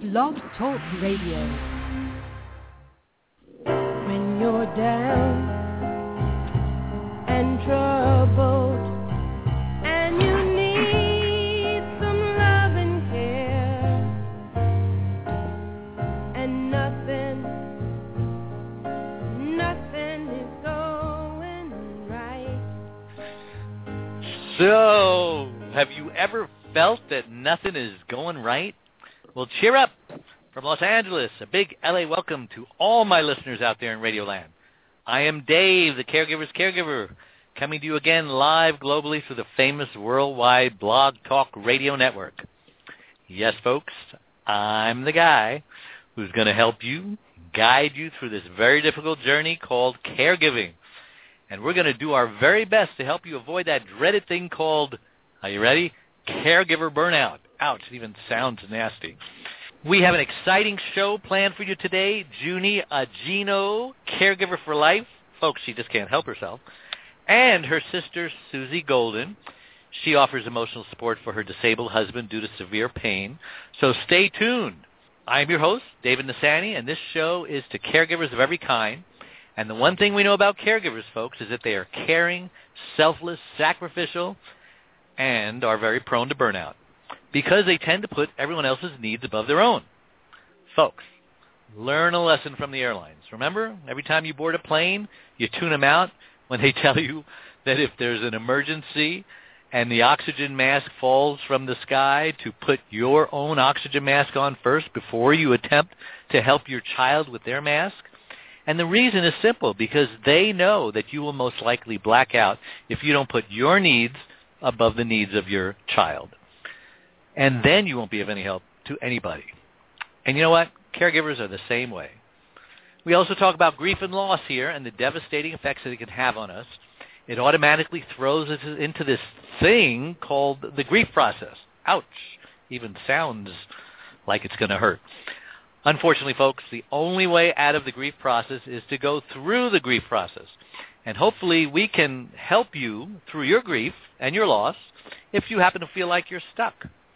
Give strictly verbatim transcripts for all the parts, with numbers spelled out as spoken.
Blog Talk Radio. When you're down and troubled and you need some love and care, and nothing, nothing is going right. So, have you ever felt that nothing is going right? Well, cheer up. From Los Angeles, a big L A welcome to all my listeners out there in Radioland. I am Dave, the Caregiver's Caregiver, coming to you again live globally through the famous worldwide Blog Talk Radio Network. Yes, folks, I'm the guy who's going to help you, guide you through this very difficult journey called caregiving. And we're going to do our very best to help you avoid that dreaded thing called, are you ready? Caregiver burnout. Ouch, it even sounds nasty. We have an exciting show planned for you today. Junie Agino, Caregiver for Life. Folks, she just can't help herself. And her sister, Susie Golden. She offers emotional support for her disabled husband due to severe pain. So stay tuned. I'm your host, David Nasani, and this show is to caregivers of every kind. And the one thing we know about caregivers, folks, is that they are caring, selfless, sacrificial, and are very prone to burnout, because they tend to put everyone else's needs above their own. Folks, learn a lesson from the airlines. Remember, every time you board a plane, you tune them out when they tell you that if there's an emergency and the oxygen mask falls from the sky, to put your own oxygen mask on first before you attempt to help your child with their mask. And the reason is simple, because they know that you will most likely black out if you don't put your needs above the needs of your child. And then you won't be of any help to anybody. And you know what? Caregivers are the same way. We also talk about grief and loss here and the devastating effects that it can have on us. It automatically throws us into this thing called the grief process. Ouch. Even sounds like it's going to hurt. Unfortunately, folks, the only way out of the grief process is to go through the grief process. And hopefully we can help you through your grief and your loss if you happen to feel like you're stuck.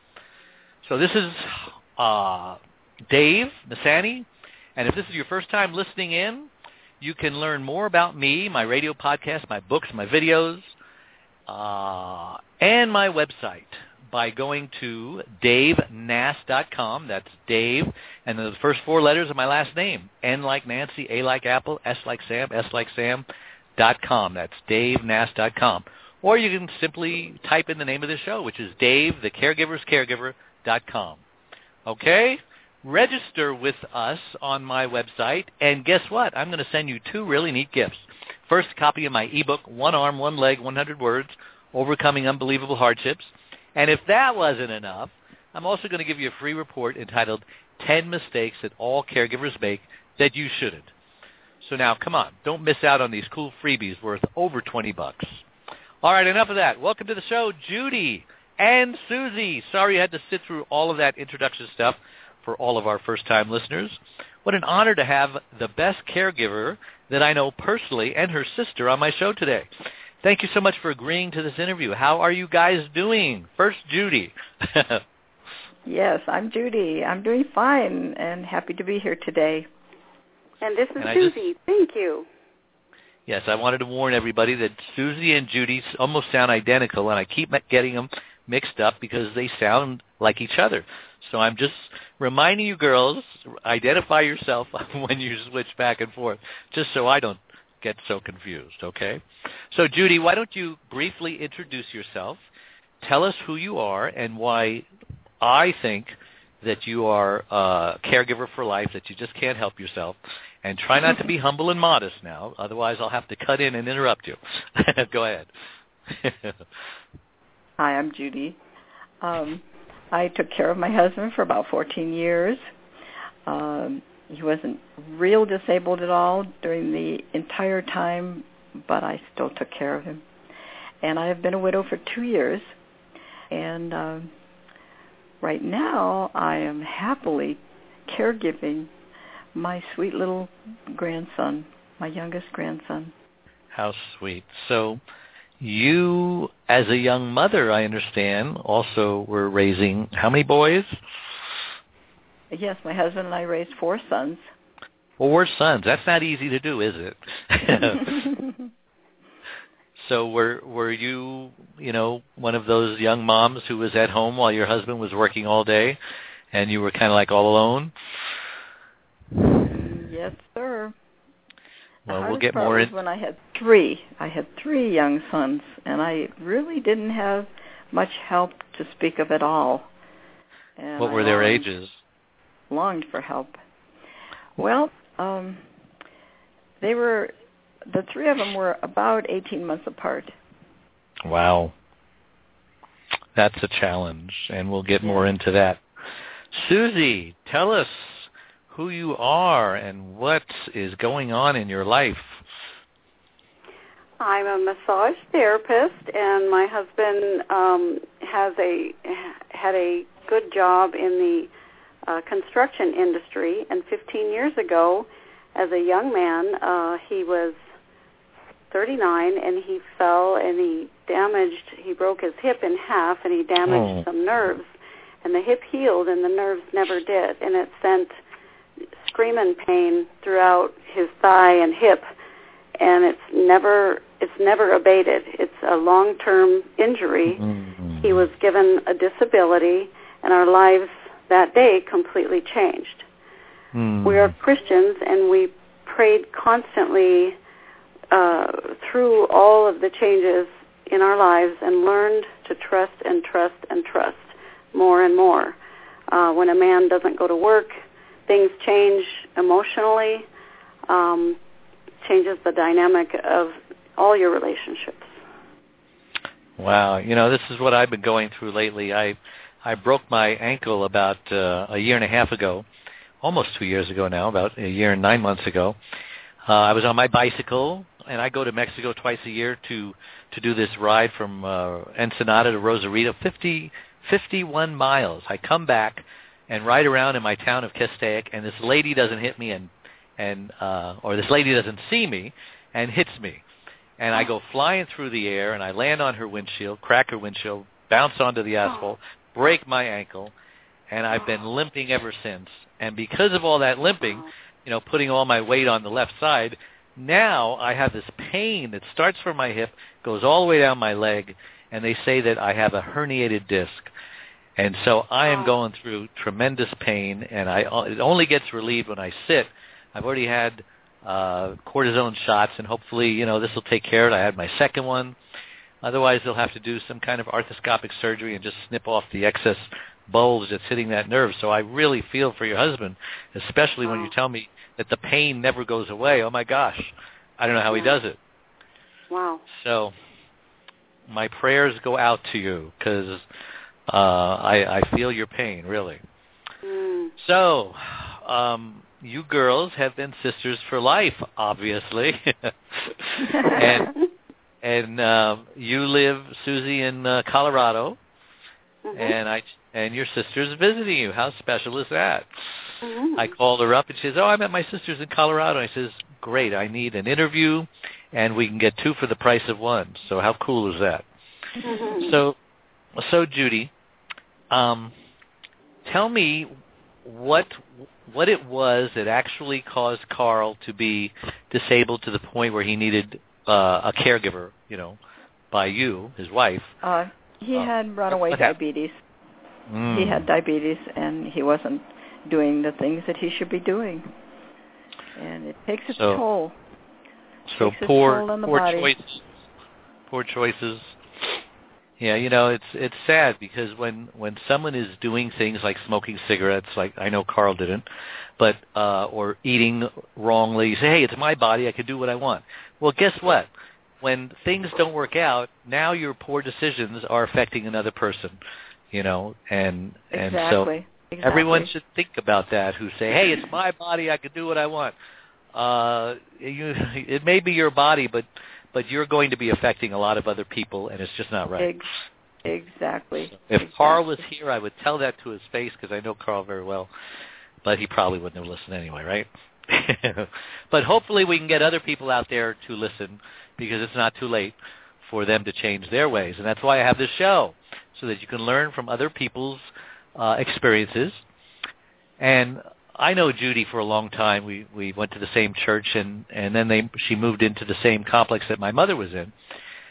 So this is uh, Dave Nasani, and if this is your first time listening in, you can learn more about me, my radio podcast, my books, my videos, uh, and my website by going to dave nass dot com. That's Dave, and the first four letters of my last name, N like Nancy, A like Apple, S like Sam, S like Sam, dot com. That's dave nass dot com. Or you can simply type in the name of the show, which is Dave, the Caregiver's Caregiver, dot com. Okay? Register with us on my website, and guess what? I'm going to send you two really neat gifts. First, a copy of my ebook, One Arm, One Leg, one hundred Words, Overcoming Unbelievable Hardships. And if that wasn't enough, I'm also going to give you a free report entitled ten Mistakes That All Caregivers Make That You Shouldn't. So now, come on, don't miss out on these cool freebies worth over twenty bucks. All right, enough of that. Welcome to the show, Judy and Susie. Sorry you had to sit through all of that introduction stuff for all of our first-time listeners. What an honor to have the best caregiver that I know personally and her sister on my show today. Thank you so much for agreeing to this interview. How are you guys doing? First, Judy. Yes, I'm Judy. I'm doing fine and happy to be here today. And this is and Susie. Just, Thank you. Yes, I wanted to warn everybody that Susie and Judy almost sound identical, and I keep getting them mixed up because they sound like each other. So I'm just reminding you girls, identify yourself when you switch back and forth, just so I don't get so confused, okay? So, Judy, why don't you briefly introduce yourself, tell us who you are, and why I think that you are a caregiver for life, that you just can't help yourself, and try not to be humble and modest now, otherwise I'll have to cut in and interrupt you. Go ahead. Hi, I'm Judy. Um, I took care of my husband for about fourteen years. Um, he wasn't real disabled at all during the entire time, but I still took care of him. And I have been a widow for two years, and uh, right now I am happily caregiving my sweet little grandson, my youngest grandson. How sweet. So you, as a young mother, I understand, also were raising how many boys? Yes, my husband and I raised four sons. Four sons. That's not easy to do, is it? So were were you, you know, one of those young moms who was at home while your husband was working all day, and you were kind of like all alone? Yes, sir. Well, the we'll get part more was in. when I had three. I had three young sons, and I really didn't have much help to speak of at all. And What I were their longed, ages? Longed for help. Well, um, they were. The three of them were about eighteen months apart. Wow. That's a challenge, and we'll get Yeah. more into that. Susie, tell us who you are and what is going on in your life. I'm a massage therapist, and my husband um, has a had a good job in the uh, construction industry. And fifteen years ago, as a young man, uh, he was thirty-nine, and he fell and he damaged. He broke his hip in half, and he damaged Oh. some nerves. And the hip healed, and the nerves never did, and it sent screaming pain throughout his thigh and hip, and it's never it's never abated. It's a long-term injury. Mm-hmm. He was given a disability, and our lives that day completely changed. Mm-hmm. We are Christians, and we prayed constantly uh, through all of the changes in our lives and learned to trust and trust and trust more and more. Uh, when a man doesn't go to work, things change emotionally, um, changes the dynamic of all your relationships. Wow. You know, this is what I've been going through lately. I I broke my ankle about uh, a year and a half ago, almost two years ago now, about a year and nine months ago. Uh, I was on my bicycle, and I go to Mexico twice a year to, to do this ride from uh, Ensenada to Rosarito, fifty, fifty-one miles. I come back and ride around in my town of Castaic, and this lady doesn't hit me, and and uh, or this lady doesn't see me and hits me. And I go flying through the air, and I land on her windshield, crack her windshield, bounce onto the asphalt, break my ankle, and I've been limping ever since. And because of all that limping, you know, putting all my weight on the left side, now I have this pain that starts from my hip, goes all the way down my leg, and they say that I have a herniated disc. And so I am going through tremendous pain, and I it only gets relieved when I sit. I've already had uh, cortisone shots, and hopefully, you know, this will take care of it. I had my second one. Otherwise, they'll have to do some kind of arthroscopic surgery and just snip off the excess bulge that's hitting that nerve. So I really feel for your husband, especially when you tell me that the pain never goes away. Oh, my gosh. I don't know how he does it. Wow. So my prayers go out to you because uh, I, I feel your pain, really. Mm. So um, you girls have been sisters for life, obviously. and and um, you live, Susie, in uh, Colorado, Mm-hmm. and I and your sister's visiting you. How special is that? Mm-hmm. I called her up, and she says, oh, I'm at my sister's in Colorado. And I says, great, I need an interview, and we can get two for the price of one. So how cool is that? Mm-hmm. So, so Judy, um, tell me what what it was that actually caused Carl to be disabled to the point where he needed uh, a caregiver, you know, by you, his wife. Uh, he Uh, had runaway what happened? diabetes. Mm. He had diabetes, and he wasn't doing the things that he should be doing. And it takes its So- toll. So Takes its poor, toll on the poor body. choices. Poor choices. Yeah, you know, it's it's sad because when when someone is doing things like smoking cigarettes, like I know Carl didn't, but uh, or eating wrongly, you say, hey, it's my body, I can do what I want. Well, guess what? When things don't work out, now your poor decisions are affecting another person, you know, and and Exactly. so exactly. everyone should think about that. Who say, hey, it's my body, I can do what I want. Uh, you, it may be your body, but but you're going to be affecting a lot of other people, and it's just not right. Ex- exactly. If exactly. Carl was here, I would tell that to his face because I know Carl very well, but he probably wouldn't have listened anyway, right? But hopefully we can get other people out there to listen because it's not too late for them to change their ways, and that's why I have this show, so that you can learn from other people's uh, experiences And I know Judy for a long time. We we went to the same church, and, and then they she moved into the same complex that my mother was in.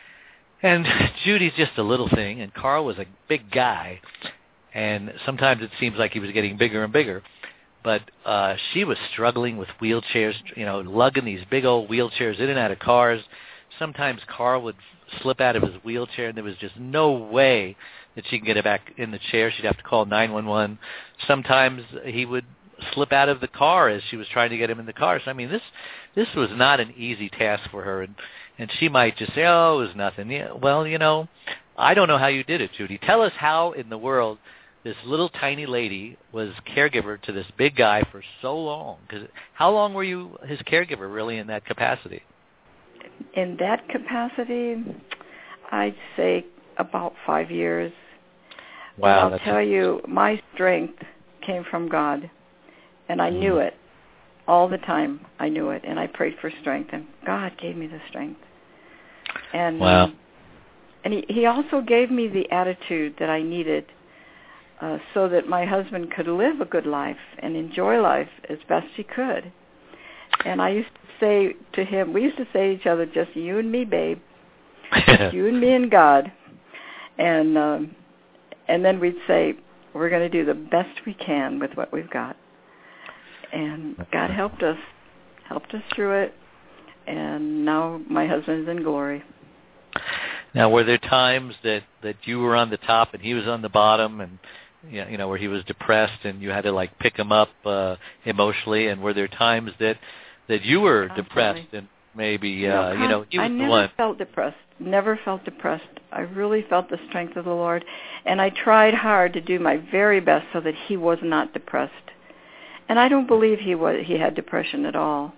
And Judy's just a little thing, and Carl was a big guy. And sometimes it seems like he was getting bigger and bigger. But uh, she was struggling with wheelchairs, you know, lugging these big old wheelchairs in and out of cars. Sometimes Carl would slip out of his wheelchair, and there was just no way that she could get it back in the chair. She'd have to call nine one one. Sometimes he would slip out of the car as she was trying to get him in the car. So, I mean, this this was not an easy task for her. And, and she might just say, oh, it was nothing. Yeah, well, you know, I don't know how you did it, Judy. Tell us how in the world this little tiny lady was caregiver to this big guy for so long. Because how long were you his caregiver, really, in that capacity? In that capacity, I'd say about five years. Wow. And I'll tell you, my strength came from God, and I mm. knew it all the time. I knew it, and I prayed for strength, and God gave me the strength. And wow. um, and he, he also gave me the attitude that I needed uh, so that my husband could live a good life and enjoy life as best he could. And I used to say to him, we used to say to each other, just you and me, babe, just you and me and God. And um, and then we'd say, we're going to do the best we can with what we've got. And God helped us, helped us through it. And now my husband's in glory. Now, were there times that, that you were on the top and he was on the bottom, and you know, where he was depressed and you had to like pick him up uh, emotionally? And were there times that that you were Constantly. depressed and maybe uh, no, you know he was I never the one? felt depressed. Never felt depressed. I really felt the strength of the Lord, and I tried hard to do my very best so that he was not depressed. And I don't believe he was. He had depression at all.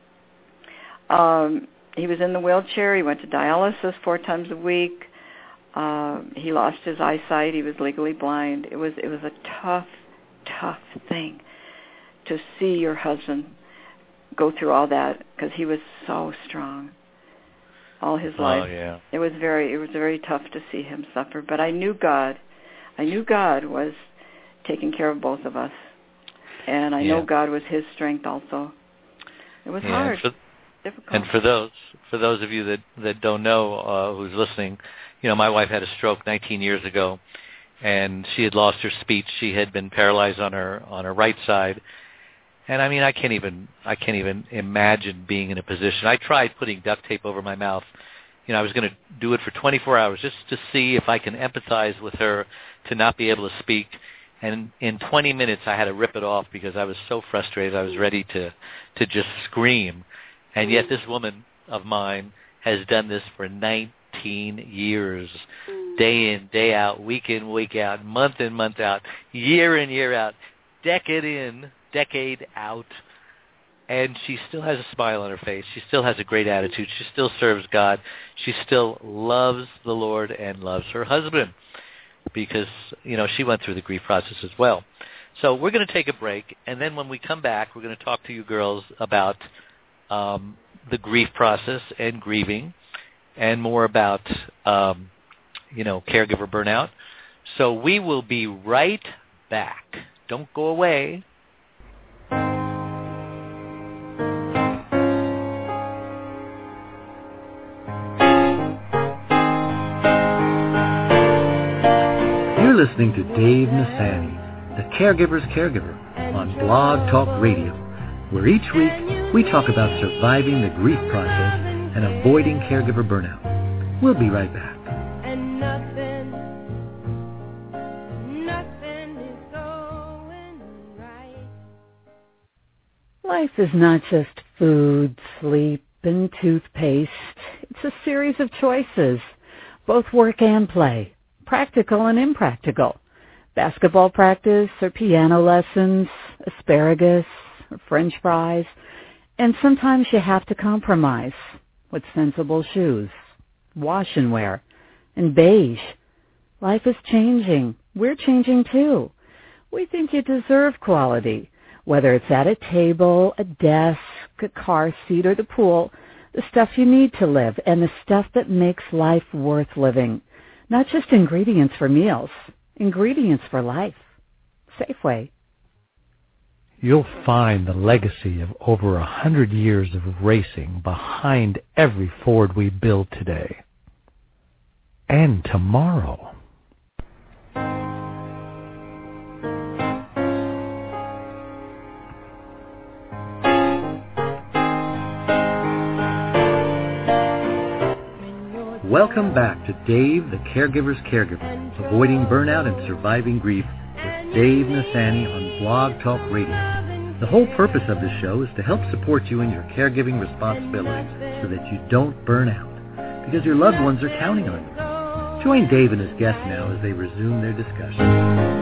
Um, he was in the wheelchair. He went to dialysis four times a week. Uh, he lost his eyesight. He was legally blind. It was it was a tough, tough thing to see your husband go through all that, because he was so strong all his life. Oh, yeah. It was very it was very tough to see him suffer. But I knew God. I knew God was taking care of both of us, and I yeah. know God was His strength also. It was yeah, hard. And for, difficult. and for those for those of you that that don't know, uh, who's listening, you know, my wife had a stroke nineteen years ago, and she had lost her speech. She had been paralyzed on her on her right side. And I mean, I can't even I can't even imagine being in a position. I tried putting duct tape over my mouth. You know, I was going to do it for twenty-four hours just to see if I can empathize with her to not be able to speak. And in twenty minutes, I had to rip it off because I was so frustrated. I was ready to to just scream. And yet, this woman of mine has done this for nineteen years, day in, day out, week in, week out, month in, month out, year in, year out, decade in, decade out, and she still has a smile on her face. She still has a great attitude. She still serves God. She still loves the Lord and loves her husband because, you know, she went through the grief process as well. So we're going to take a break, and then when we come back, we're going to talk to you girls about um, the grief process and grieving, and more about, um, you know, caregiver burnout. So we will be right back. Don't go away. You're listening to Dave Nassaney, the Caregiver's Caregiver, on Blog Talk Radio, where each week we talk about surviving the grief process and avoiding caregiver burnout. We'll be right back. And nothing, nothing is going right. Life is not just food, sleep, and toothpaste. It's a series of choices, both work and play, practical and impractical. Basketball practice or piano lessons, asparagus or French fries, and sometimes you have to compromise with sensible shoes, wash and wear, and beige. Life is changing. We're changing too. We think you deserve quality, whether it's at a table, a desk, a car seat, or the pool, the stuff you need to live and the stuff that makes life worth living. Not just ingredients for meals, ingredients for life. Safeway. you'll find the legacy of over a hundred years of racing behind every Ford we build today and tomorrow. Welcome back to Dave, the Caregiver's Caregiver, Avoiding Burnout and Surviving Grief with Dave Nassaney on Blog Talk Radio. The whole purpose of this show is to help support you in your caregiving responsibilities so that you don't burn out, because your loved ones are counting on you. Join Dave and his guests now as they resume their discussion.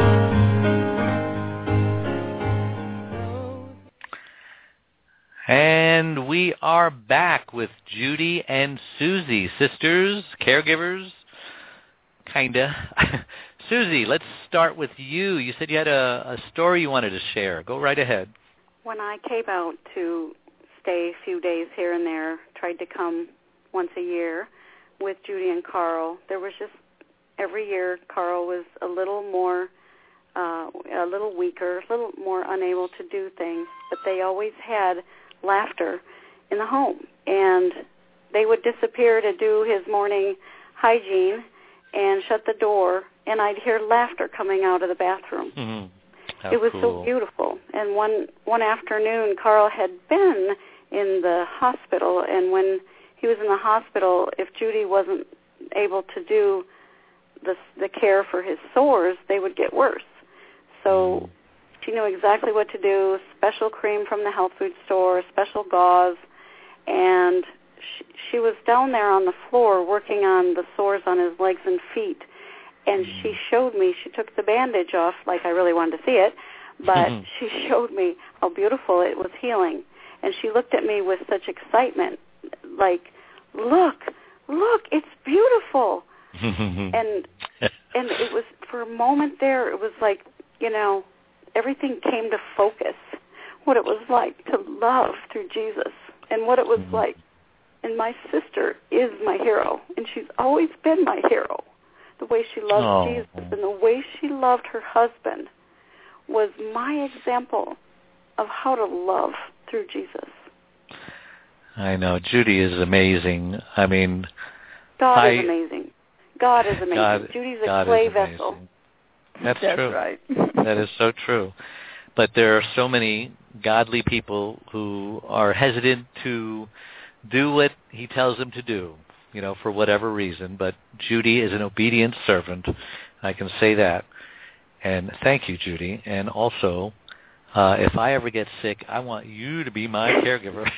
And we are back with Judy and Susie, sisters, caregivers, kinda. Susie, let's start with you. You said you had a, a story you wanted to share. Go right ahead. When I came out to stay a few days here and there, tried to come once a year with Judy and Carl, there was just, every year Carl was a little more, uh, a little weaker, a little more unable to do things, but they always had laughter in the home, and they would disappear to do his morning hygiene and shut the door, and I'd hear laughter coming out of the bathroom. Mm-hmm. It was cool. so beautiful. And one one afternoon, Carl had been in the hospital, and when he was in the hospital, if Judy wasn't able to do the the care for his sores, they would get worse. So mm. she knew exactly what to do, special cream from the health food store, special gauze, and she, she was down there on the floor working on the sores on his legs and feet, and mm. she showed me, she took the bandage off like I really wanted to see it, but mm-hmm. she showed me how beautiful it was healing, and she looked at me with such excitement, like, look, look, it's beautiful, and and it was, for a moment there, it was like, you know, everything came to focus, what it was like to love through Jesus and what it was mm-hmm. like. And my sister is my hero, and she's always been my hero. The way she loved oh. Jesus and the way she loved her husband was my example of how to love through Jesus. I know. Judy is amazing. I mean, God I, is amazing. God is amazing. God, Judy's a God clay vessel. That's, That's true. right. That is so true. But there are so many godly people who are hesitant to do what he tells them to do, you know, for whatever reason. But Judy is an obedient servant. I can say that. And thank you, Judy. And also, uh, if I ever get sick, I want you to be my caregiver.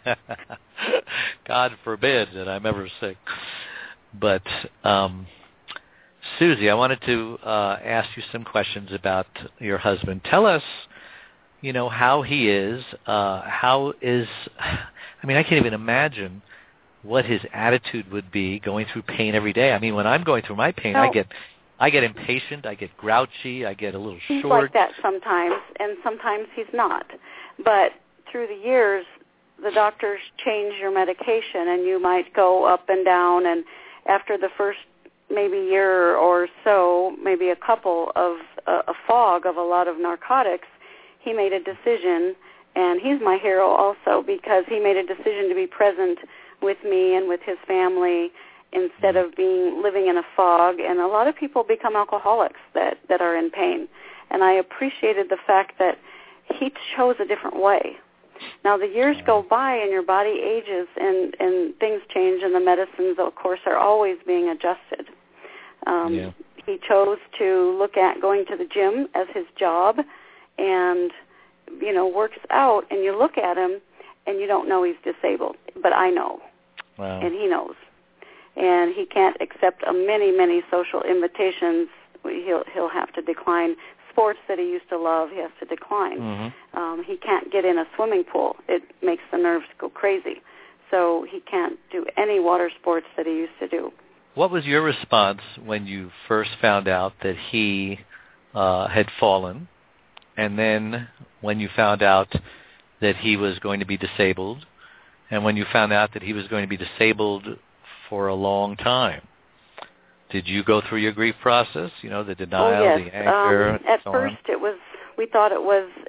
God forbid that I'm ever sick. But um, Susie, I wanted to uh, ask you some questions about your husband. Tell us, you know, how he is. Uh, how is, I mean, I can't even imagine what his attitude would be going through pain every day. I mean, when I'm going through my pain, no. I get I get impatient, I get grouchy, I get a little he's short. He's like that sometimes, and sometimes he's not. But through the years, the doctors change your medication, and you might go up and down, and after the first maybe year or so, maybe a couple of uh, a fog of a lot of narcotics, he made a decision, and he's my hero also because he made a decision to be present with me and with his family instead of being living in a fog. And a lot of people become alcoholics that, that are in pain. And I appreciated the fact that he chose a different way. Now, the years go by and your body ages and, and things change, and the medicines, of course, are always being adjusted. Um, yeah. He chose to look at going to the gym as his job and, you know, works out, and you look at him and you don't know he's disabled. But I know, wow. and he knows. And he can't accept a many, many social invitations. He'll, he'll have to decline. Sports that he used to love, he has to decline. Mm-hmm. Um, he can't get in a swimming pool. It makes the nerves go crazy. So he can't do any water sports that he used to do. What was your response when you first found out that he uh, had fallen, and then when you found out that he was going to be disabled, and when you found out that he was going to be disabled for a long time? Did you go through your grief process, you know, the denial, oh, yes. the anger? Um, at so first on? it was, we thought it was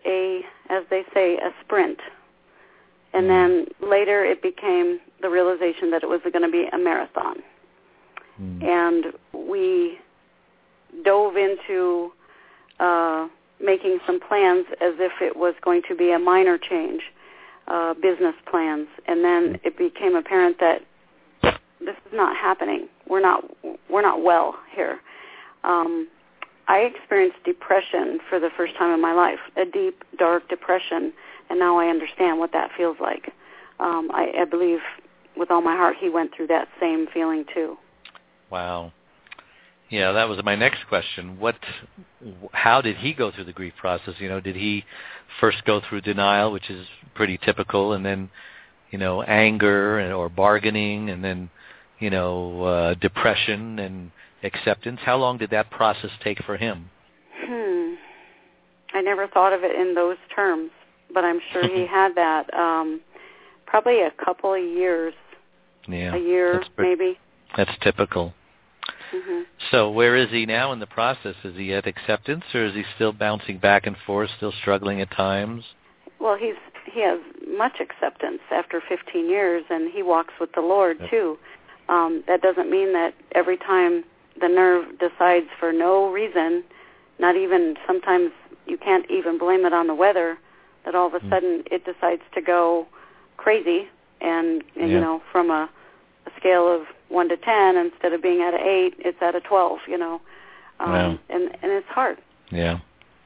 a, as they say, a sprint. And then later it became the realization that it was going to be a marathon. Mm. And we dove into uh, making some plans as if it was going to be a minor change, uh, business plans. And then it became apparent that this is not happening. We're not, we're not well here. Um, I experienced depression for the first time in my life, a deep, dark depression, and now I understand what that feels like. Um, I, I believe with all my heart he went through that same feeling too. Wow. Yeah, that was my next question. What, how did he go through the grief process? You know, did he first go through denial, which is pretty typical, and then, you know, anger and, or bargaining, and then, you know, uh, depression and acceptance? How long did that process take for him? Hmm. I never thought of it in those terms, but I'm sure he had that. Um, probably a couple of years. Yeah. A year, that's pretty, maybe. That's typical. Mm-hmm. So where is he now in the process? Is he at acceptance, or is he still bouncing back and forth, still struggling at times? Well, he's he has much acceptance after fifteen years, and he walks with the Lord, yep. too. Um, that doesn't mean that every time the nerve decides for no reason, not even sometimes you can't even blame it on the weather, that all of a mm. sudden it decides to go crazy, and, and yeah. you know, from a, a scale of one to ten, instead of being at an eight, it's at a twelve, you know, um, wow. and, and it's hard. Yeah.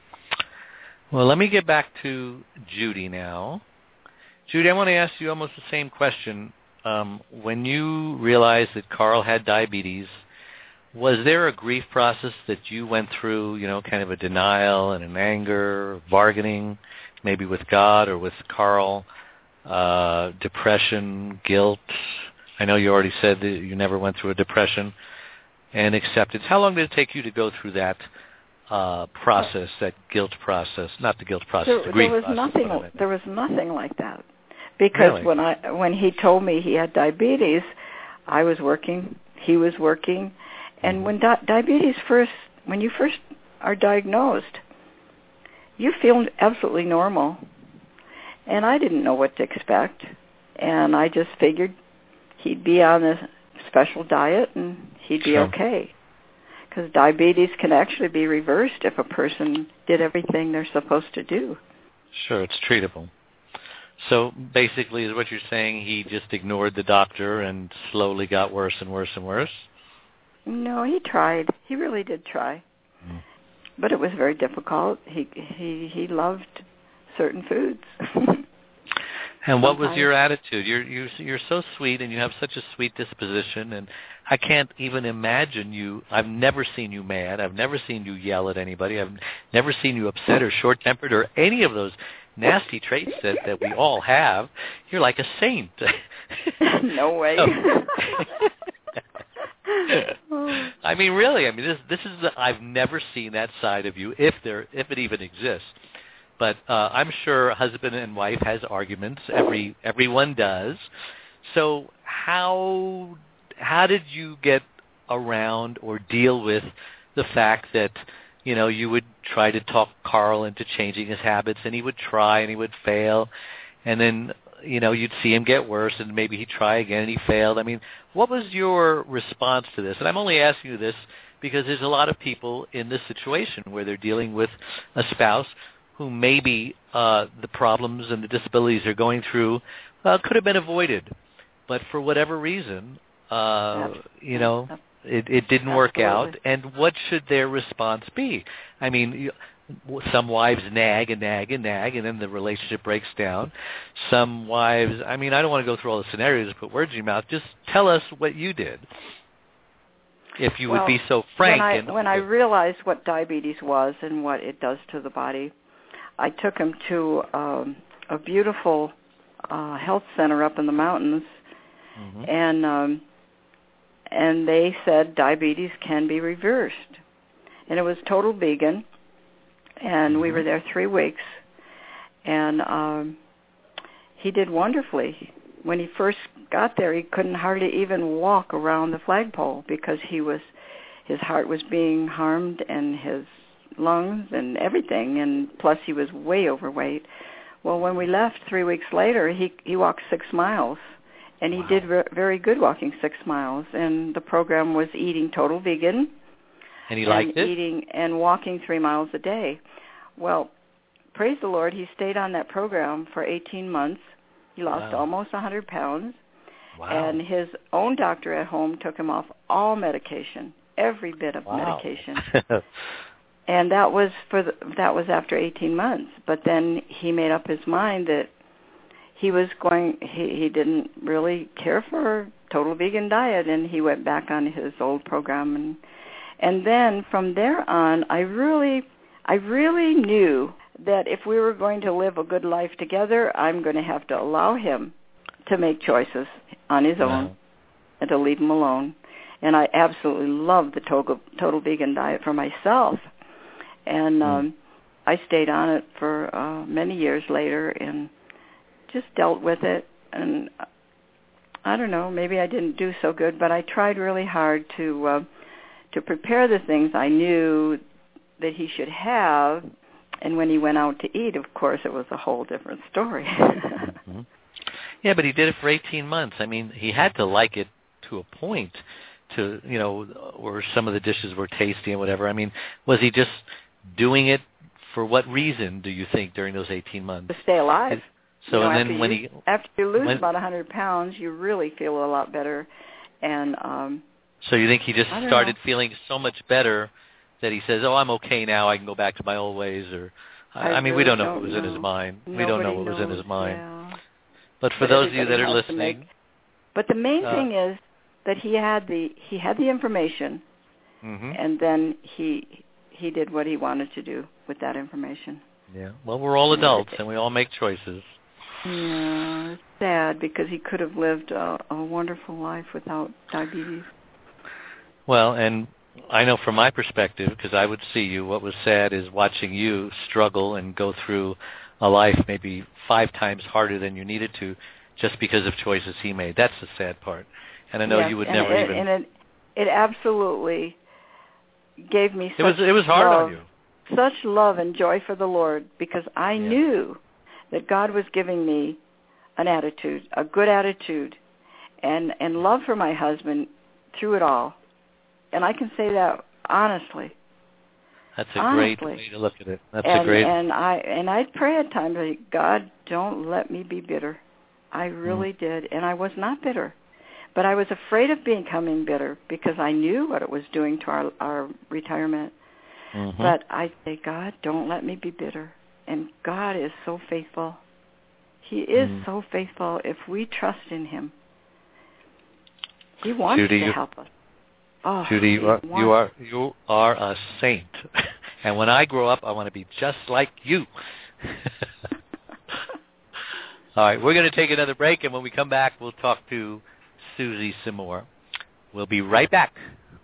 Well, let me get back to Judy now. Judy, I want to ask you almost the same question. Um, when you realized that Carl had diabetes, was there a grief process that you went through, you know, kind of a denial and an anger, bargaining, maybe with God or with Carl, uh, depression, guilt? I know you already said that you never went through a depression, and acceptance. How long did it take you to go through that uh, process, that guilt process? Not the guilt process, there, the grief there was process. Nothing, there was nothing like that. Because really? when I when he told me he had diabetes, I was working, he was working, and mm-hmm. when di- diabetes first, when you first are diagnosed, you feel absolutely normal, and I didn't know what to expect, and I just figured he'd be on a special diet and he'd be sure. okay, because diabetes can actually be reversed if a person did everything they're supposed to do. Sure, it's treatable. So basically, is what you're saying, he just ignored the doctor and slowly got worse and worse and worse? No, he tried. He really did try. Mm. But it was very difficult. He he he loved certain foods. And what was your attitude? You're you're you're so sweet, and you have such a sweet disposition, and I can't even imagine you. I've never seen you mad. I've never seen you yell at anybody. I've never seen you upset or short-tempered or any of those nasty traits that, that we all have. You're like a saint. No way. I mean, really. I mean, this this is the, I've never seen that side of you, if there if it even exists. But uh, I'm sure husband and wife has arguments. Every everyone does. So how how did you get around or deal with the fact that, you know, you would try to talk Carl into changing his habits, and he would try and he would fail, and then, you know, you'd see him get worse, and maybe he'd try again and he failed. I mean, what was your response to this? And I'm only asking you this because there's a lot of people in this situation where they're dealing with a spouse who maybe uh, the problems and the disabilities they're going through uh, could have been avoided, but for whatever reason, uh, you know, it, it didn't Absolutely. work out. And what should their response be? I mean, some wives nag and nag and nag, and then the relationship breaks down. Some wives, I mean, I don't want to go through all the scenarios and put words in your mouth. Just tell us what you did, if you well, would be so frank. When I, and when I realized what diabetes was and what it does to the body, I took him to um, a beautiful uh, health center up in the mountains, mm-hmm. and um, and they said diabetes can be reversed. And it was total vegan, and mm-hmm. we were there three weeks, and um, he did wonderfully. When he first got there, he couldn't hardly even walk around the flagpole because he was, his heart was being harmed, and his lungs and everything, and plus he was way overweight. Well, when we left three weeks later, he he walked six miles, and he Wow. did re- very good walking six miles. And the program was eating total vegan, And he and liked it? eating and walking three miles a day. Well, praise the Lord, he stayed on that program for eighteen months. He lost Wow. almost one hundred pounds, Wow. and his own doctor at home took him off all medication, every bit of Wow. medication. And that was for the, that was after eighteen months. But then he made up his mind that he was going. He, he didn't really care for total vegan diet, and he went back on his old program. And and then from there on, I really, I really knew that if we were going to live a good life together, I'm going to have to allow him to make choices on his own Wow. and to leave him alone. And I absolutely love the total, total vegan diet for myself. And um, I stayed on it for uh, many years later and just dealt with it. And I don't know, maybe I didn't do so good, but I tried really hard to uh, to prepare the things I knew that he should have. And when he went out to eat, of course, it was a whole different story. Mm-hmm. Yeah, but he did it for eighteen months. I mean, he had to like it to a point, to, you know, or some of the dishes were tasty and whatever. I mean, was he just doing it for what reason, do you think, during those eighteen months? To stay alive. So, you know, and then when you, he... After you lose when, about one hundred pounds, you really feel a lot better. And um, So you think he just I don't started know. feeling so much better that he says, oh, I'm okay now, I can go back to my old ways, or... I, I I mean, really we don't know don't what was know. in his mind. Nobody we don't know what was in knows, his mind. Yeah. But for But those of you that everybody are has to listening... make- But the main uh, thing is that he had the he had the information, mm-hmm. and then he he did what he wanted to do with that information. Yeah. Well, we're all adults, and we all make choices. Yeah, it's sad because he could have lived a, a wonderful life without diabetes. Well, and I know from my perspective, because I would see you, what was sad is watching you struggle and go through a life maybe five times harder than you needed to just because of choices he made. That's the sad part. And I know yes, you would and never it, even... And it, it absolutely gave me such It was, it was hard love, on you. such love and joy for the Lord, because I Yeah. knew that God was giving me an attitude, a good attitude, and, and love for my husband through it all. And I can say that honestly. That's a Honestly. great way to look at it. That's and, a great... And I and I'd pray at times, like, God, don't let me be bitter. I really mm. did, and I was not bitter. But I was afraid of becoming bitter because I knew what it was doing to our, our retirement. Mm-hmm. But I'd say, God, don't let me be bitter. And God is so faithful. He is mm. so faithful if we trust in him. He wants Judy, to you, help us. Oh, Judy, you are, you are you are a saint. And when I grow up, I want to be just like you. All right, we're going to take another break, and when we come back, we'll talk to Susie some more. We'll be right back.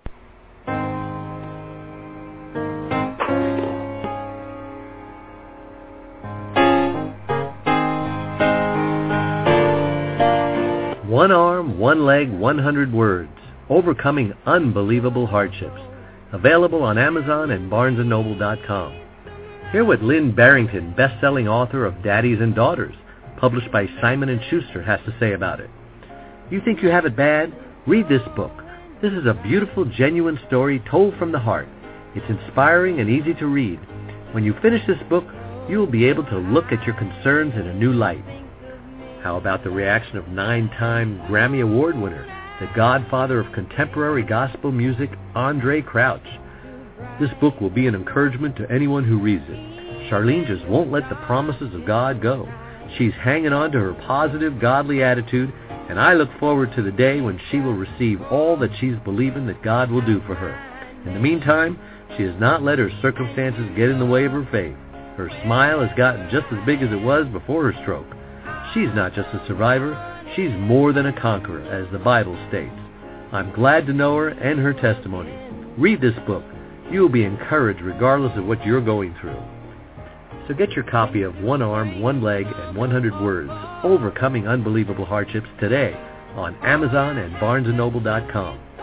One arm, one leg, one hundred words. Overcoming Unbelievable Hardships. Available on Amazon and Barnes and Noble dot com. Hear what Lynn Barrington, best-selling author of Daddies and Daughters, published by Simon and Schuster, has to say about it. You think you have it bad? Read this book. This is a beautiful, genuine story told from the heart. It's inspiring and easy to read. When you finish this book, you will be able to look at your concerns in a new light. How about the reaction of nine-time Grammy Award winner, the godfather of contemporary gospel music, Andre Crouch? This book will be an encouragement to anyone who reads it. Charlene just won't let the promises of God go. She's hanging on to her positive, godly attitude, and I look forward to the day when she will receive all that she's believing that God will do for her. In the meantime, she has not let her circumstances get in the way of her faith. Her smile has gotten just as big as it was before her stroke. She's not just a survivor, she's more than a conqueror, as the Bible states. I'm glad to know her and her testimony. Read this book. You will be encouraged regardless of what you're going through. So get your copy of One Arm, One Leg, and one hundred Words, Overcoming Unbelievable Hardships today on Amazon and Barnes and Noble dot com.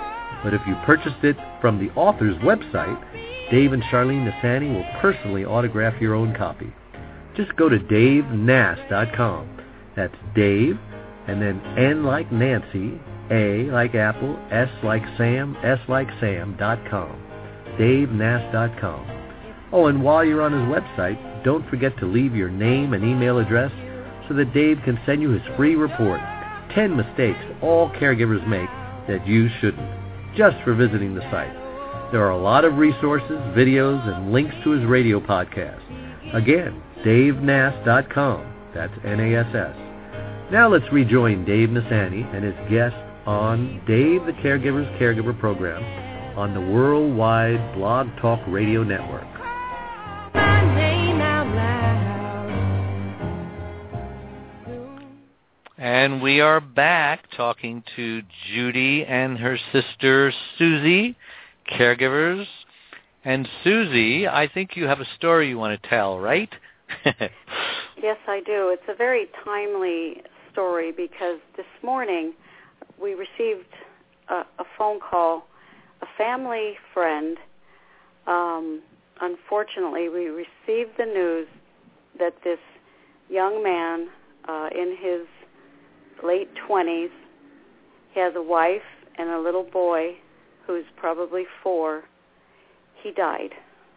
But if you purchased it from the author's website, Dave and Charlene Nasani will personally autograph your own copy. Just go to dave nass dot com. That's Dave, and then N like Nancy, A like Apple, S like Sam, S like Sam dot com. dave nass dot com. Oh, and while you're on his website, don't forget to leave your name and email address so that Dave can send you his free report, ten mistakes all caregivers make that you shouldn't, just for visiting the site. There are a lot of resources, videos, and links to his radio podcast. Again, dave nass dot com. That's N A S S. Now let's rejoin Dave Nasani and his guest on Dave the Caregiver's Caregiver program on the worldwide Blog Talk Radio Network. And we are back talking to Judy and her sister Susie, caregivers. And Susie, I think you have a story you want to tell, right? Yes, I do. It's a very timely story because this morning we received a, a phone call. A family friend, um, unfortunately, we received the news that this young man uh, in his late twenties, he has a wife and a little boy who's probably four. He died.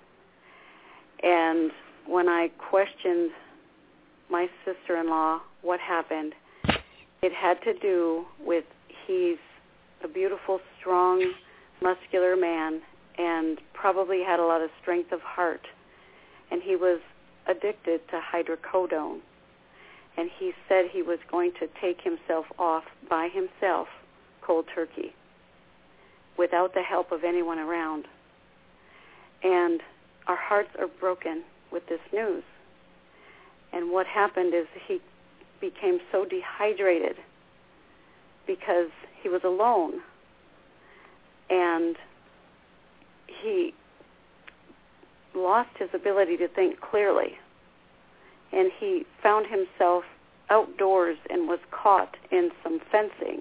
And when I questioned my sister-in-law what happened, it had to do with he's a beautiful, strong, muscular man and probably had a lot of strength of heart. And he was addicted to hydrocodone. And he said he was going to take himself off by himself, cold turkey, without the help of anyone around. And our hearts are broken with this news. And what happened is he became so dehydrated because he was alone. And he lost his ability to think clearly. And he found himself outdoors and was caught in some fencing.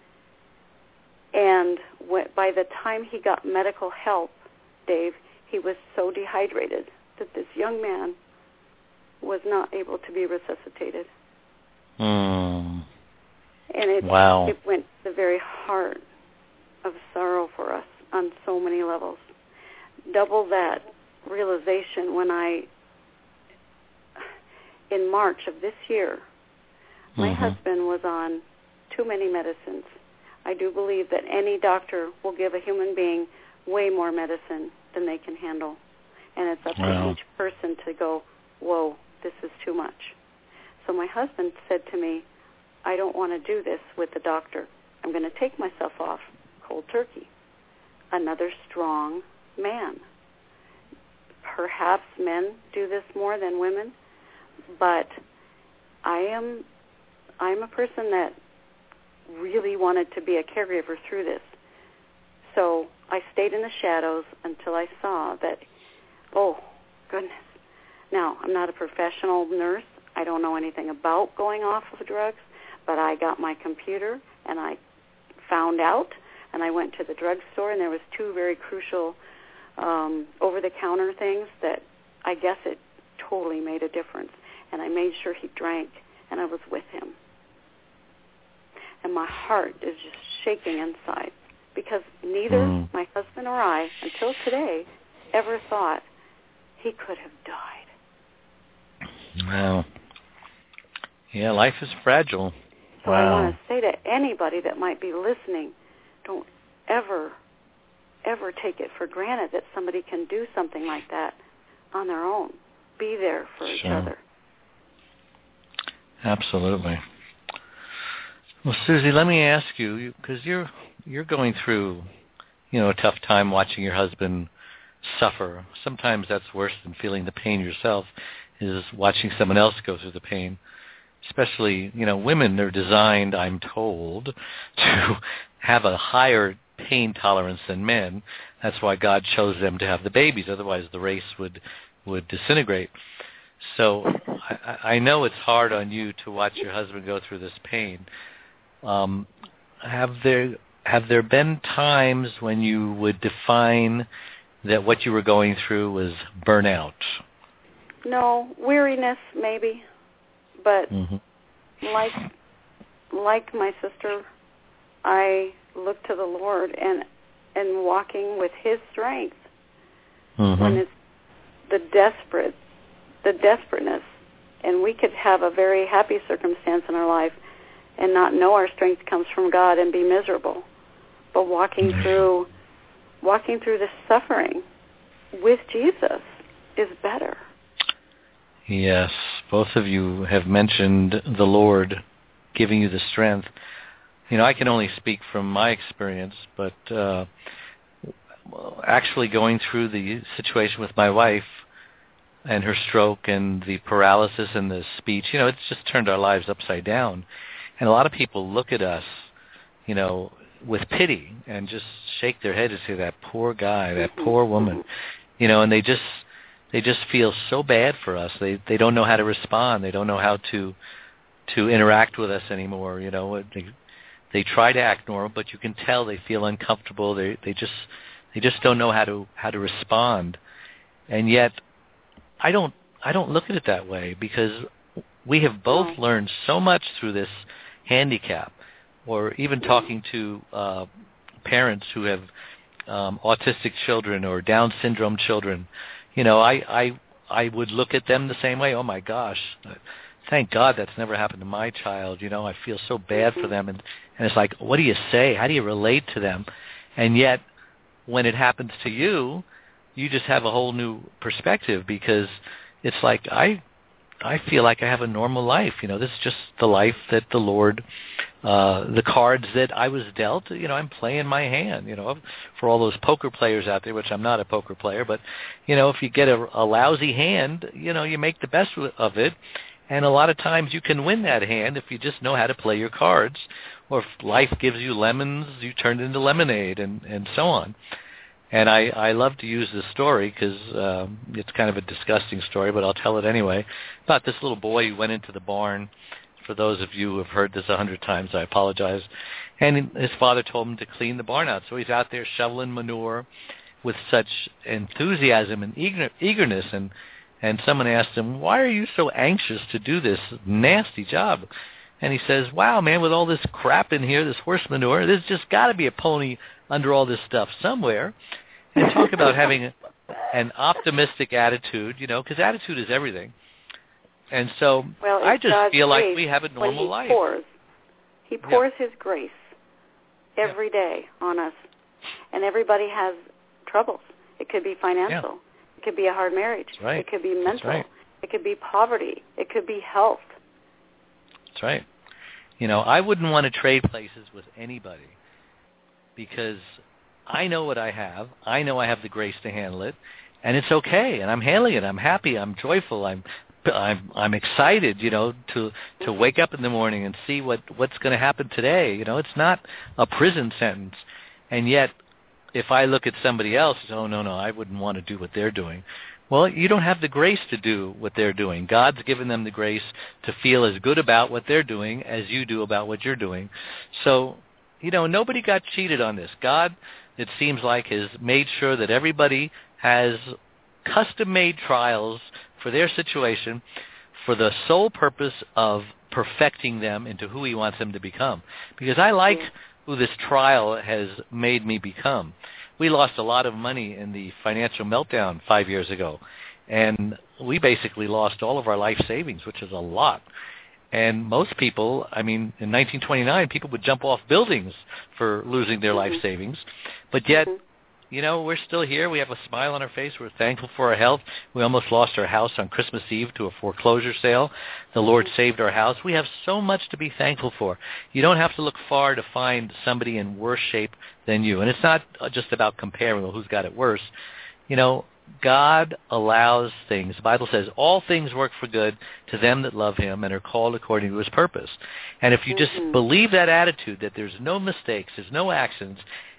And by the time he got medical help, Dave, he was so dehydrated that this young man was not able to be resuscitated. Mm. And it, wow. it went to the very heart of sorrow for us on so many levels. Double that realization when I, in March of this year, my mm-hmm. husband was on too many medicines. I do believe that any doctor will give a human being way more medicine than they can handle. And it's up wow. to each person to go, whoa, this is too much. So my husband said to me, I don't want to do this with the doctor. I'm going to take myself off cold turkey. Another strong man. Perhaps men do this more than women, but I am I'm a person that really wanted to be a caregiver through this. So I stayed in the shadows until I saw that, oh, goodness. Now, I'm not a professional nurse. I don't know anything about going off of drugs, but I got my computer and I found out, and I went to the drugstore, and there was two very crucial um, over-the-counter things that I guess it totally made a difference. And I made sure he drank, and I was with him. And my heart is just shaking inside because neither mm. my husband or I, until today, ever thought he could have died. Wow. Yeah, life is fragile. So wow. I want to say to anybody that might be listening, don't ever, ever take it for granted that somebody can do something like that on their own. Be there for sure. each other. Absolutely. Well, Susie, let me ask you, because you're you're going through, you know, a tough time watching your husband suffer. Sometimes that's worse than feeling the pain yourself, is watching someone else go through the pain. Especially, you know, women are designed, I'm told, to have a higher pain tolerance than men. That's why God chose them to have the babies. Otherwise, the race would would disintegrate. So I, I know it's hard on you to watch your husband go through this pain. Um, have there have there been times when you would define that what you were going through was burnout? No, weariness maybe, but mm-hmm. like like my sister, I look to the Lord and and walking with His strength mm-hmm. when it's the desperate, the desperateness, and we could have a very happy circumstance in our life and not know our strength comes from God and be miserable, but walking through walking through the suffering with Jesus is better. Yes, both of you have mentioned the Lord giving you the strength. You know, I can only speak from my experience, but uh, actually going through the situation with my wife and her stroke and the paralysis and the speech, you know, it's just turned our lives upside down. And a lot of people look at us, you know, with pity and just shake their head and say, that poor guy, that poor woman, you know, and they just they just feel so bad for us. They they don't know how to respond. They don't know how to to interact with us anymore. You know, they they try to act normal, but you can tell they feel uncomfortable. They they just they just don't know how to how to respond. And yet, I don't I don't look at it that way, because we have both learned so much through this handicap, or even talking to uh, parents who have um, autistic children or Down syndrome children. You know, I, I I would look at them the same way. Oh my gosh, thank God that's never happened to my child. You know, I feel so bad for them, and and it's like, what do you say? How do you relate to them? And yet, when it happens to you, you just have a whole new perspective, because it's like I I feel like I have a normal life. You know, this is just the life that the Lord, uh, the cards that I was dealt, you know, I'm playing my hand, you know, for all those poker players out there, which I'm not a poker player, but, you know, if you get a, a lousy hand, you know, you make the best of it. And a lot of times you can win that hand if you just know how to play your cards, or if life gives you lemons, you turn it into lemonade, and, and so on. And I, I love to use this story because um, it's kind of a disgusting story, but I'll tell it anyway, about this little boy who went into the barn. For those of you who have heard this a hundred times, I apologize. And his father told him to clean the barn out. So he's out there shoveling manure with such enthusiasm and eager, eagerness. And, and someone asked him, why are you so anxious to do this nasty job? And he says, wow, man, with all this crap in here, this horse manure, there's just got to be a pony under all this stuff somewhere. And talk about having a, an optimistic attitude, you know, because attitude is everything. And so well, I just God's feel like grace we have a normal when he life. Pours. He pours yeah. His grace every yeah. day on us. And everybody has troubles. It could be financial. Yeah. It could be a hard marriage. That's right. It could be mental. Right. It could be poverty. It could be health. That's right. You know, I wouldn't want to trade places with anybody, because I know what I have. I know I have the grace to handle it, and it's okay. And I'm handling it. I'm happy. I'm joyful. I'm, I'm, I'm excited. You know, to to wake up in the morning and see what what's going to happen today. You know, it's not a prison sentence. And yet, if I look at somebody else, oh no, no, I wouldn't want to do what they're doing. Well, you don't have the grace to do what they're doing. God's given them the grace to feel as good about what they're doing as you do about what you're doing. So, you know, nobody got cheated on this. God, it seems like, has made sure that everybody has custom-made trials for their situation for the sole purpose of perfecting them into who He wants them to become. Because I like who this trial has made me become. We lost a lot of money in the financial meltdown five years ago, and we basically lost all of our life savings, which is a lot. And most people, I mean, in nineteen twenty-nine, people would jump off buildings for losing their mm-hmm. life savings. But yet, mm-hmm. you know, we're still here. We have a smile on our face. We're thankful for our health. We almost lost our house on Christmas Eve to a foreclosure sale. The Lord saved our house. We have so much to be thankful for. You don't have to look far to find somebody in worse shape than you. And it's not just about comparing, well, who's got it worse. You know, God allows things. The Bible says all things work for good to them that love Him and are called according to His purpose. And if you just mm-hmm. believe that attitude, that there's no mistakes, there's no accidents,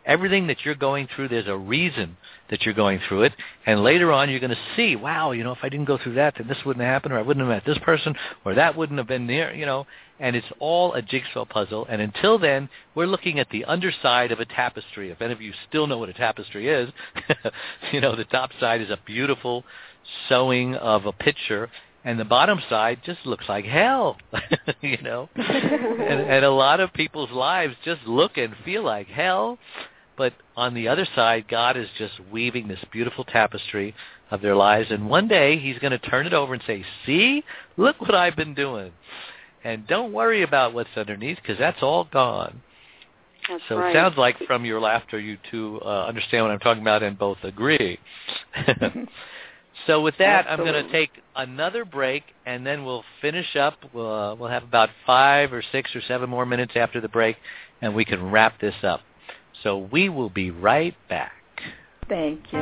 everything that you're going through, there's a reason that you're going through it. And later on, you're going to see, wow, you know, if I didn't go through that, then this wouldn't have happened, or I wouldn't have met this person, or that wouldn't have been there, you know. And it's all a jigsaw puzzle. And until then, we're looking at the underside of a tapestry. If any of you still know what a tapestry is, you know, the top side is a beautiful sewing of a picture, and the bottom side just looks like hell, you know. and, and a lot of people's lives just look and feel like hell. But on the other side, God is just weaving this beautiful tapestry of their lives. And one day he's going to turn it over and say, see, look what I've been doing. And don't worry about what's underneath, because that's all gone. That's so right. It sounds like from your laughter you two uh, understand what I'm talking about and both agree. So with that, Absolutely. I'm going to take another break, and then we'll finish up. We'll, uh, we'll have about five or six or seven more minutes after the break, and we can wrap this up. So we will be right back. Thank you.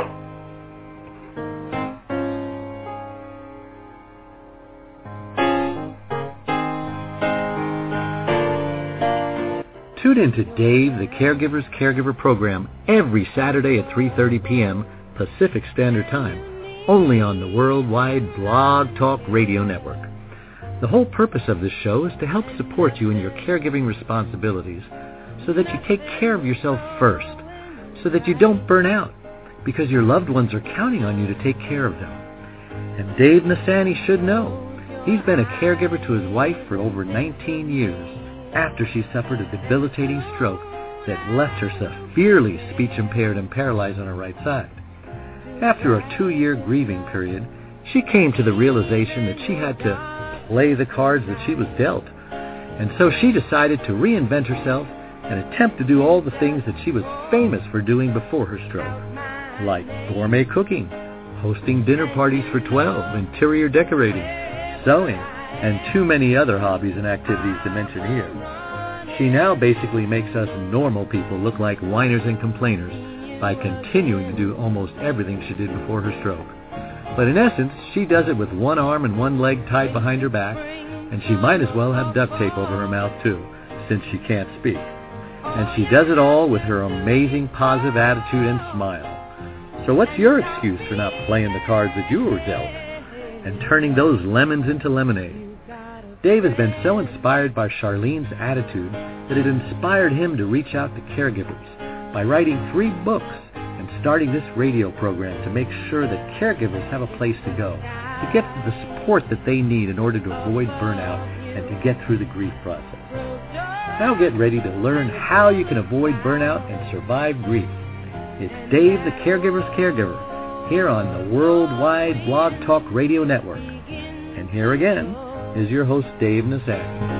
Tune in to Dave, the Caregiver's Caregiver program, every Saturday at three thirty p.m. Pacific Standard Time, only on the worldwide Blog Talk Radio Network. The whole purpose of this show is to help support you in your caregiving responsibilities, so that you take care of yourself first, so that you don't burn out, because your loved ones are counting on you to take care of them. And Dave Nassaney should know. He's been a caregiver to his wife for over nineteen years, after she suffered a debilitating stroke that left her severely speech-impaired and paralyzed on her right side. After a two-year grieving period, she came to the realization that she had to play the cards that she was dealt, and so she decided to reinvent herself and attempt to do all the things that she was famous for doing before her stroke, like gourmet cooking, hosting dinner parties for twelve, interior decorating, sewing, and too many other hobbies and activities to mention here. She now basically makes us normal people look like whiners and complainers by continuing to do almost everything she did before her stroke. But in essence, she does it with one arm and one leg tied behind her back, and she might as well have duct tape over her mouth too, since she can't speak. And she does it all with her amazing positive attitude and smile. So what's your excuse for not playing the cards that you were dealt and turning those lemons into lemonade? Dave has been so inspired by Charlene's attitude that it inspired him to reach out to caregivers by writing three books and starting this radio program to make sure that caregivers have a place to go, to get the support that they need in order to avoid burnout and to get through the grief process. Now get ready to learn how you can avoid burnout and survive grief. It's Dave, the Caregiver's Caregiver, here on the worldwide Blog Talk Radio Network. And here again is your host, Dave Nassaney.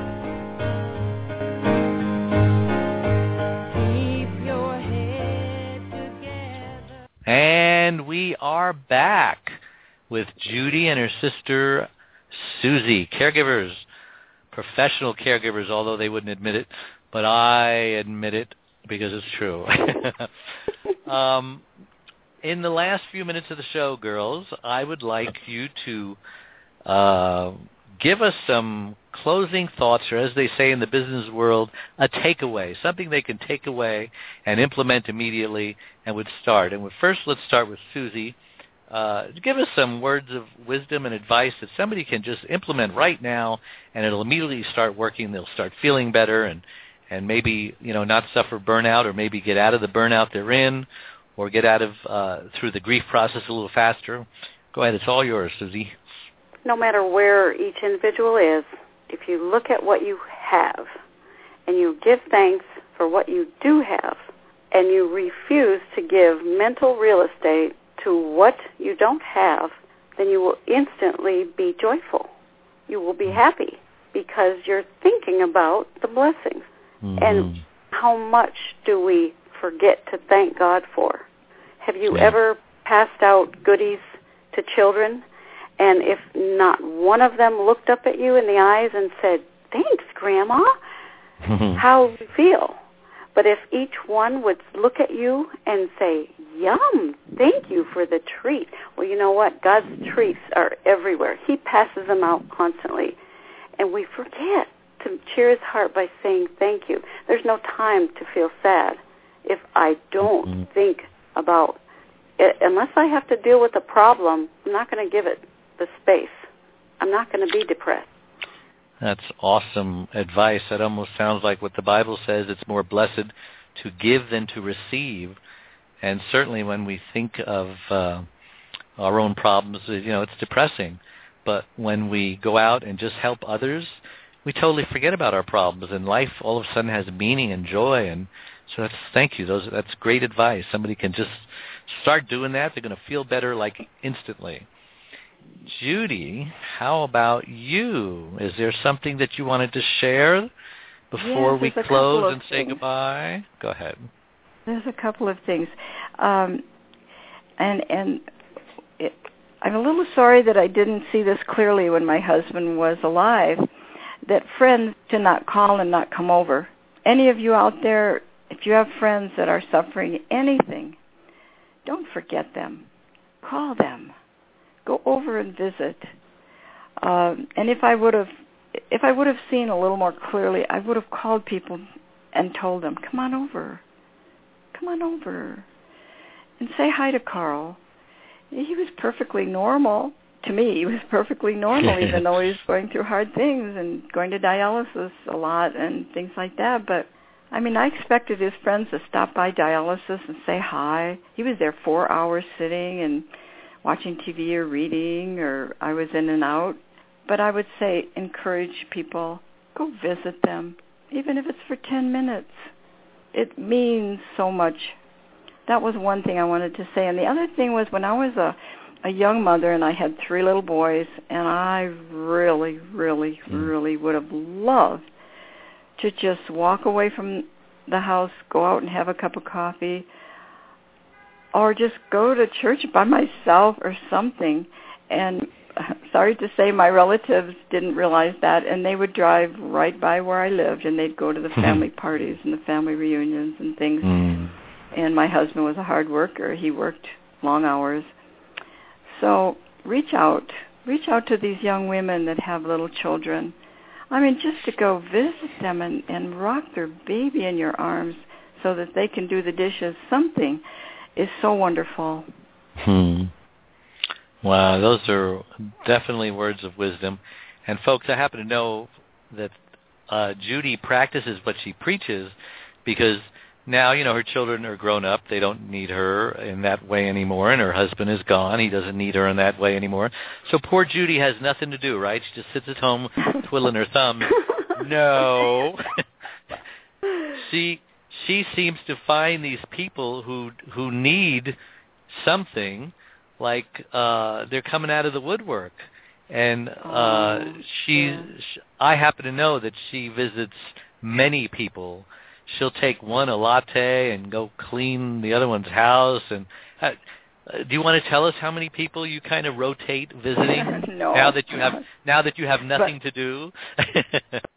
And we are back with Judy and her sister, Susie, caregivers, professional caregivers, although they wouldn't admit it, but I admit it because it's true. um, in the last few minutes of the show, girls, I would like you to uh, give us some closing thoughts, or as they say in the business world, a takeaway, something they can take away and implement immediately and would start. And first, let's start with Susie. Uh, give us some words of wisdom and advice that somebody can just implement right now, and it'll immediately start working. They'll start feeling better, and, and maybe, you know, not suffer burnout, or maybe get out of the burnout they're in, or get out of uh, through the grief process a little faster. Go ahead. It's all yours, Susie. No matter where each individual is, if you look at what you have and you give thanks for what you do have, and you refuse to give mental real estate to what you don't have, then you will instantly be joyful. You will be happy because you're thinking about the blessings. Mm-hmm. And how much do we forget to thank God for? Have you yeah. ever passed out goodies to children, and if not one of them looked up at you in the eyes and said, "Thanks, Grandma," how would you feel? But if each one would look at you and say, "Yum, thank you for the treat." Well, you know what? God's treats are everywhere. He passes them out constantly. And we forget to cheer his heart by saying thank you. There's no time to feel sad. if I don't mm-hmm. think about it. Unless I have to deal with the problem, I'm not going to give it the space. I'm not going to be depressed. That's awesome advice. That almost sounds like what the Bible says. It's more blessed to give than to receive. And certainly when we think of uh, our own problems, you know, it's depressing. But when we go out and just help others, we totally forget about our problems, and life all of a sudden has meaning and joy. And so that's, thank you. Those, that's great advice. Somebody can just start doing that. They're going to feel better like instantly. Judy, how about you? Is there something that you wanted to share before yes, we close and say things. goodbye? Go ahead. There's a couple of things. Um, and and it, I'm a little sorry that I didn't see this clearly when my husband was alive, that friends to not call and not come over. Any of you out there, if you have friends that are suffering anything, don't forget them. Call them. Go over and visit. Um, and if I would have, if I would have seen a little more clearly, I would have called people and told them, "Come on over, come on over, and say hi to Carl." He was perfectly normal to me. He was perfectly normal, even though he was going through hard things and going to dialysis a lot and things like that. But I mean, I expected his friends to stop by dialysis and say hi. He was there four hours sitting and watching T V or reading, or I was in and out. But I would say encourage people, go visit them, even if it's for ten minutes. It means so much. That was one thing I wanted to say. And the other thing was when I was a, a young mother and I had three little boys, and I really, really, mm. really would have loved to just walk away from the house, go out and have a cup of coffee, or just go to church by myself or something. And sorry to say, my relatives didn't realize that, and they would drive right by where I lived, and they'd go to the family parties and the family reunions and things. Mm. And my husband was a hard worker. He worked long hours. So reach out. Reach out to these young women that have little children. I mean, just to go visit them and, and rock their baby in your arms so that they can do the dishes, something is so wonderful. Hmm. Wow, those are definitely words of wisdom. And folks, I happen to know that uh, Judy practices what she preaches, because now, you know, her children are grown up. They don't need her in that way anymore, and her husband is gone. He doesn't need her in that way anymore. So poor Judy has nothing to do, right? She just sits at home twiddling her thumbs. No. she she seems to find these people who who need something, like uh, they're coming out of the woodwork. And uh, oh, she, yeah. she, I happen to know that she visits many people. She'll take one a latte and go clean the other one's house. And uh, do you want to tell us how many people you kind of rotate visiting no. now that you have now that you have nothing but, to do?